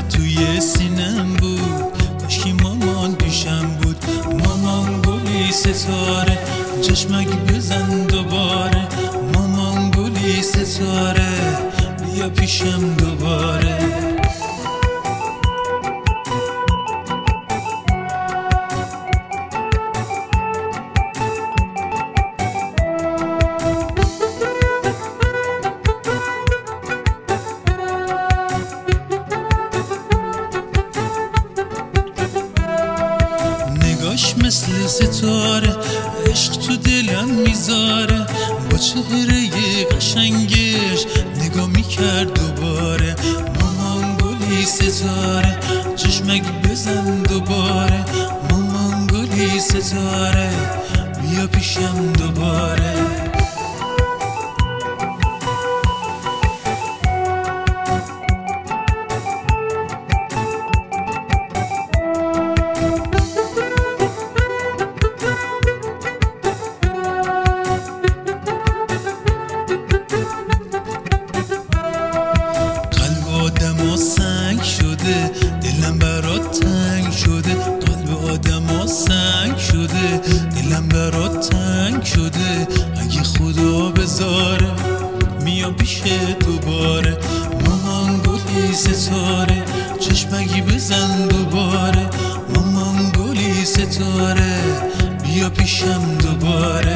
توی سینم بود، کاشکی مامان پیشم بود. مامان گلی ستاره، چشمک بزن دوباره. مامان گلی ستاره، بیا پیشم دوباره. نگاش مثل ستاره، عشق تو دلم میذاره. با چهره قشنگش نگاه میکرد دوباره. مامان گلی ستاره، چشمک بزن دوباره. مامان گلی ستاره، بیا پیشم دوباره. سنگ شده، دلم برات تنگ شده. قلب آدم سنگ شده، دلم برات تنگ شده. اگه خدا بذاره میام پیش دوباره. مامان گلی ستاره، چشمکی بزن دوباره. مامان گلی ستاره، بیا پیشم دوباره.